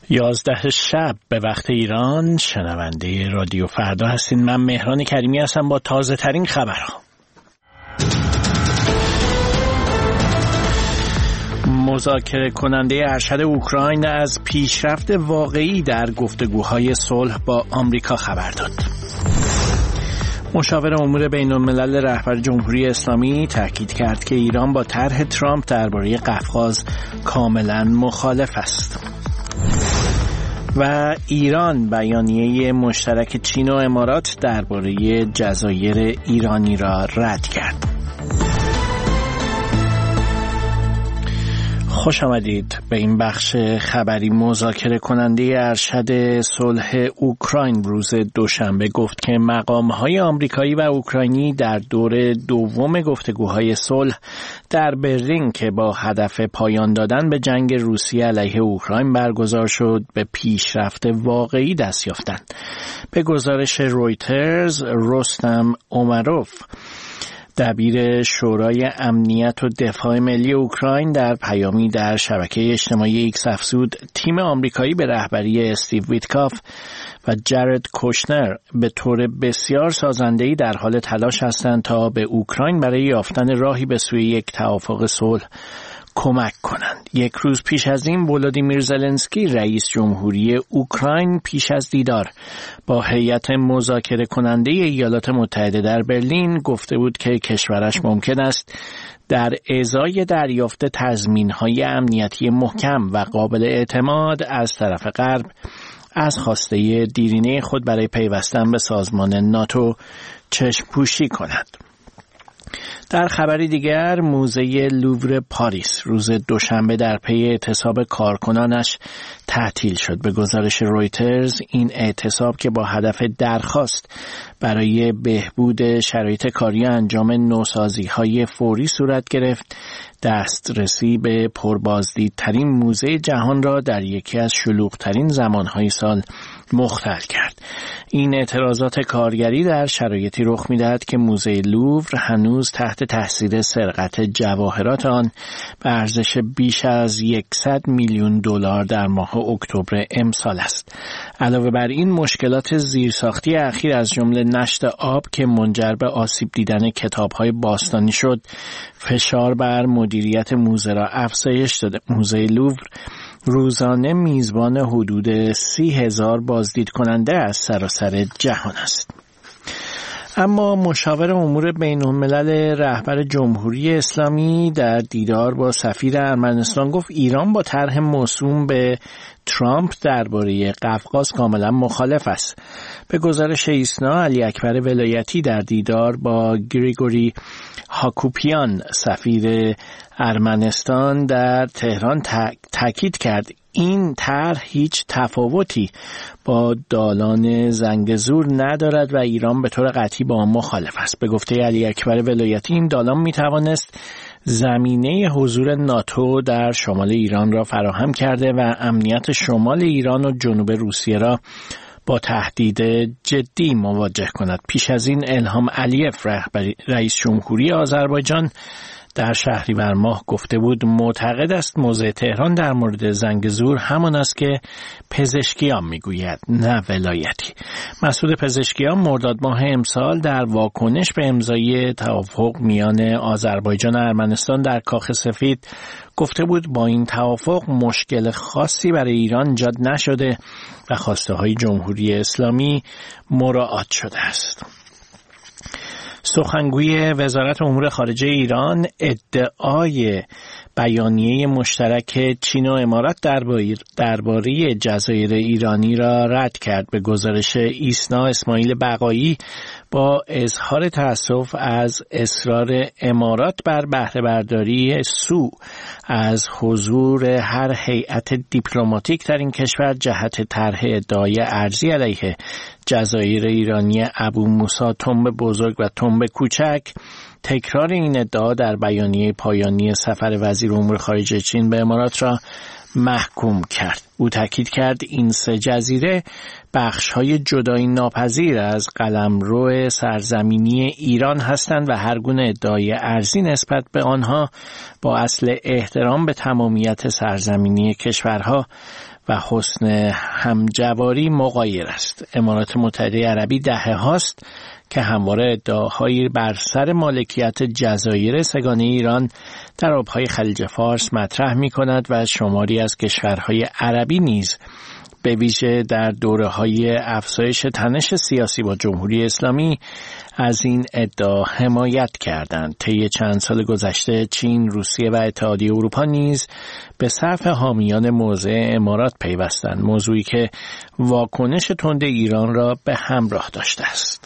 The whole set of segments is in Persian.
11 شب به وقت ایران شنونده رادیو فردا هستین. من مهران کریمی هستم با تازه ترین خبرها. مذاکره کننده ارشد اوکراین از پیشرفت واقعی در گفتگوهای صلح با آمریکا خبر داد. مشاور امور بین‌الملل رهبر جمهوری اسلامی تاکید کرد که ایران با طرح ترامپ درباره قفقاز کاملا مخالف است. و ایران بیانیه مشترک چین و امارات درباره جزایر ایرانی را رد کرد. خوش آمدید به این بخش خبری. مذاکره کننده ارشد صلح اوکراین روز دوشنبه گفت که مقام‌های آمریکایی و اوکراینی در دور دوم گفتگوهای صلح در برلین که با هدف پایان دادن به جنگ روسیه علیه اوکراین برگزار شد به پیشرفت واقعی دست یافتند. به گزارش رویترز، رستم اومروف دبیر شورای امنیت و دفاع ملی اوکراین در پیامی در شبکه اجتماعی ایکس افزود تیم آمریکایی به رهبری استیو ویتکاف و جارد کوشنر به طور بسیار سازنده‌ای در حال تلاش هستند تا به اوکراین برای یافتن راهی به سوی یک توافق صلح کمک کنند. یک روز پیش از این ولودیمیر زلنسکی رئیس جمهوری اوکراین پیش از دیدار با هیئت مذاکره کننده ایالات متحده در برلین گفته بود که کشورش ممکن است در ازای دریافت تضمین‌های امنیتی محکم و قابل اعتماد از طرف غرب از خواسته دیرینه خود برای پیوستن به سازمان ناتو چشم پوشی کند. در خبری دیگر، موزه لوور پاریس روز دوشنبه در پی اعتصاب کارکنانش تعطیل شد. به گزارش رویترز این اعتصاب که با هدف درخواست برای بهبود شرایط کاری انجام نوسازی‌های فوری صورت گرفت، دسترسی به پربازدیدترین موزه جهان را در یکی از شلوغ‌ترین زمانهای سال مختل کرد. این اعتراضات کارگری در شرایطی رخ می‌دهد که موزه لوور هنوز تحت تاثیر سرقت جواهرات آن به ارزش بیش از 100 میلیون دلار در ماه اکتبر امسال است. علاوه بر این مشکلات زیرساختی اخیر از جمله نشت آب که منجر به آسیب دیدن کتاب‌های باستانی شد، فشار بر مدیریت موزه را افزایش داده. موزه لوور روزانه میزبان حدود 30,000 بازدید کننده از سراسر جهان است. اما مشاور امور بین‌الملل رهبر جمهوری اسلامی در دیدار با سفیر ارمنستان گفت ایران با طرح موسوم به ترامپ درباره قفقاز کاملا مخالف است. به گزارش ایسنا، علی اکبر ولایتی در دیدار با گریگوری هاکوپیان سفیر ارمنستان در تهران تاکید کرد این طرح هیچ تفاوتی با دالان زنگزور ندارد و ایران به طور قطعی با آن مخالف است. به گفته علی اکبر ولایتی این دالان می توانست زمینه حضور ناتو در شمال ایران را فراهم کرده و امنیت شمال ایران و جنوب روسیه را با تهدید جدی مواجه کند. پیش از این الهام علیف رئیس جمهوری آذربایجان در شهریور ماه گفته بود معتقد است موضع تهران در مورد زنگزور همان است که پزشکیان میگوید، نه ولایتی. مسعود پزشکیان مرداد ماه امسال در واکنش به امضای توافق میان آذربایجان و ارمنستان در کاخ سفید گفته بود با این توافق مشکل خاصی برای ایران ایجاد نشده و خواسته های جمهوری اسلامی مراعات شده است. سخنگوی وزارت امور خارجه ایران ادعای بیانیه مشترک چین و امارات درباره جزایر ایرانی را رد کرد. به گزارش ایسنا، اسماعیل بقایی با اظهار تأسف از اصرار امارات بر بهره برداری سو از حضور هر هیئت دیپلماتیک در این کشور جهت طرح ادعای ارضی علیه جزایر ایرانی ابو موسی تنب بزرگ و تنب کوچک، تکرار این ادعا در بیانیه پایانی سفر وزیر امور خارجه چین به امارات را محکوم کرد. او تاکید کرد این 3 جزیره بخش‌های جدایی ناپذیر از قلمرو سرزمینی ایران هستند و هر گونه ادعای ارزی نسبت به آنها با اصل احترام به تمامیت سرزمینی کشورها و حسن همجواری مغایر است. امارات متحده عربی دهه هاست که همواره ادعاهایی بر سر مالکیت جزایر سگانه ایران در آبهای خلیج فارس مطرح می کند و شماری از کشورهای عربی نیز به ویژه در دوره‌های افزایش تنش سیاسی با جمهوری اسلامی از این ادعا حمایت کردند. طی چند سال گذشته چین، روسیه و اتحادیه اروپا نیز به صف حامیان موضع امارات پیوستند، موضوعی که واکنش تند ایران را به همراه داشته است.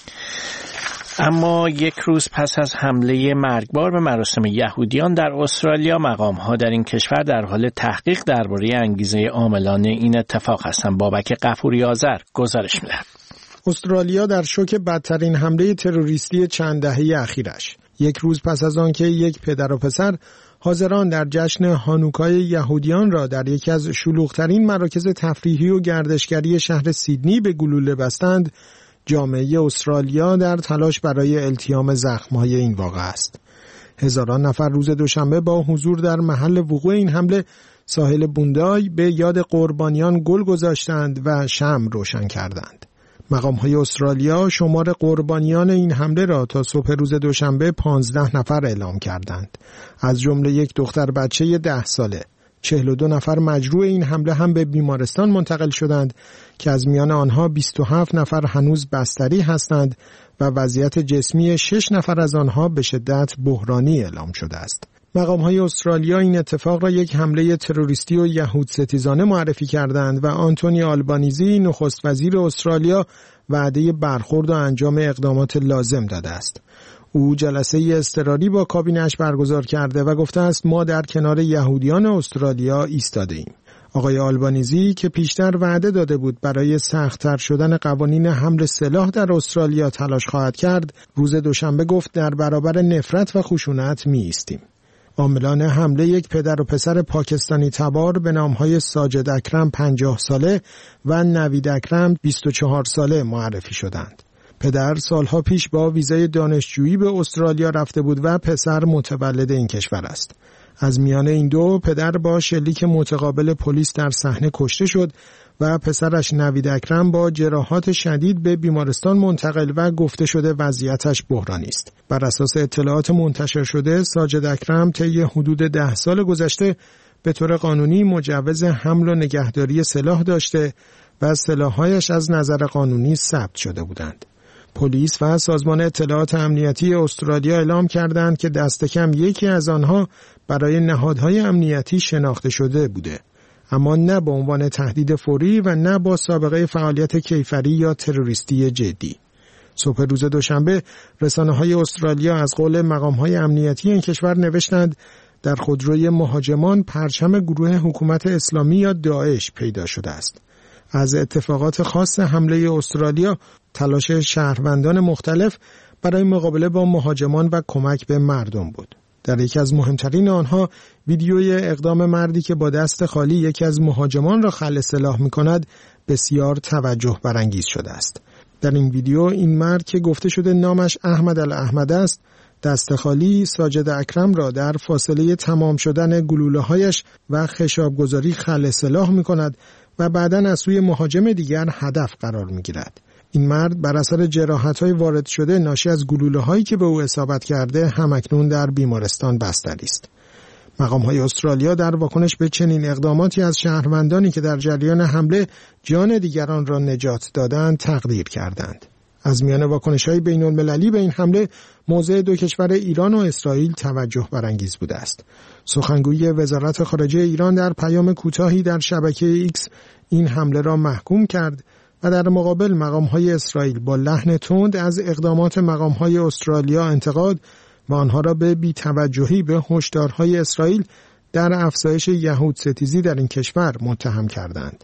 اما یک روز پس از حمله مرگبار به مراسم یهودیان در استرالیا، مقام‌ها در این کشور در حال تحقیق درباره انگیزه عاملان این اتفاق هستند. بابک غفوری آذر گزارش می‌دهد. استرالیا در شوک بدترین حمله تروریستی چند دهه اخیرش. یک روز پس از آنکه یک پدر و پسر حاضران در جشن هانوکای یهودیان را در یکی از شلوغ‌ترین مراکز تفریحی و گردشگری شهر سیدنی به گلوله بستند، جامعه استرالیا در تلاش برای التیام زخم‌های این واقعه است. هزاران نفر روز دوشنبه با حضور در محل وقوع این حمله ساحل بوندای به یاد قربانیان گل گذاشتند و شمع روشن کردند. مقام‌های استرالیا شمار قربانیان این حمله را تا صبح روز دوشنبه 15 نفر اعلام کردند. از جمله یک دختر بچه 10 ساله. 42 نفر مجروح این حمله هم به بیمارستان منتقل شدند که از میان آنها 27 نفر هنوز بستری هستند و وضعیت جسمی 6 نفر از آنها به شدت بحرانی اعلام شده است. مقام‌های استرالیا این اتفاق را یک حمله تروریستی و یهود ستیزانه معرفی کردند و آنتونی آلبانیزی نخست وزیر استرالیا وعده برخورد و انجام اقدامات لازم داده است. او جلسه اضطراری با کابینه‌اش برگزار کرده و گفته است ما در کنار یهودیان استرالیا ایستاده ایم. آقای آلبانیزی که پیشتر وعده داده بود برای سخت‌تر شدن قوانین حمل سلاح در استرالیا تلاش خواهد کرد، روز دوشنبه گفت در برابر نفرت و خشونت می ایستیم. عاملان حمله یک پدر و پسر پاکستانی تبار به نام‌های ساجد اکرم 50 ساله و نوید اکرم 24 ساله معرفی شدند. پدر سالها پیش با ویزای دانشجویی به استرالیا رفته بود و پسر متولد این کشور است. از میان این دو، پدر با شلیک متقابل پلیس در صحنه کشته شد و پسرش نوید اکرم با جراحات شدید به بیمارستان منتقل و گفته شده وضعیتش بحرانی است. بر اساس اطلاعات منتشر شده، ساجد اکرم طی حدود 10 سال گذشته به طور قانونی مجوز حمل و نگهداری سلاح داشته و سلاح‌هایش از نظر قانونی ثبت شده بودند. پلیس و سازمان اطلاعات امنیتی استرالیا اعلام کردند که دست کم یکی از آنها برای نهادهای امنیتی شناخته شده بوده، اما نه به عنوان تهدید فوری و نه با سابقه فعالیت کیفری یا تروریستی جدی. صبح روز دوشنبه رسانه‌های استرالیا از قول مقام‌های امنیتی این کشور نوشتند در خودروی مهاجمان پرچم گروه حکومت اسلامی یا داعش پیدا شده است. از اتفاقات خاص حمله استرالیا تلاش شهروندان مختلف برای مقابله با مهاجمان و کمک به مردم بود. در یکی از مهمترین آنها ویدیوی اقدام مردی که با دست خالی یکی از مهاجمان را خلع سلاح می‌کند بسیار توجه برانگیز شده است. در این ویدیو این مرد که گفته شده نامش احمد الاحمد است، دست خالی ساجد اکرم را در فاصله تمام شدن گلوله‌هایش و خشاب‌گذاری خلع سلاح می‌کند و بعداً از سوی مهاجم دیگر هدف قرار می‌گیرد. این مرد بر اثر جراحت‌های وارد شده ناشی از گلوله‌هایی که به او اصابت کرده همکنون در بیمارستان بستری است. مقام‌های استرالیا در واکنش به چنین اقداماتی از شهروندانی که در جریان حمله جان دیگران را نجات دادند تقدیر کردند. از میان واکنش‌های بین‌المللی به این حمله موضع دو کشور ایران و اسرائیل توجه برانگیز بوده است. سخنگوی وزارت خارجه ایران در پیام کوتاهی در شبکه ایکس این حمله را محکوم کرد و در مقابل مقام‌های اسرائیل با لحن تند از اقدامات مقام‌های استرالیا انتقاد و آنها را به بی‌توجهی به هشدارهای اسرائیل در افزایش یهود ستیزی در این کشور متهم کردند.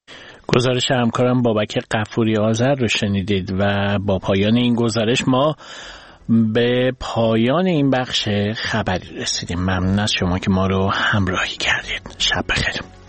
گزارش همکارم بابک غفوری آذر رو شنیدید و با پایان این گزارش ما به پایان این بخش خبری رسیدیم. ممنون از شما که ما رو همراهی کردید. شب بخیر.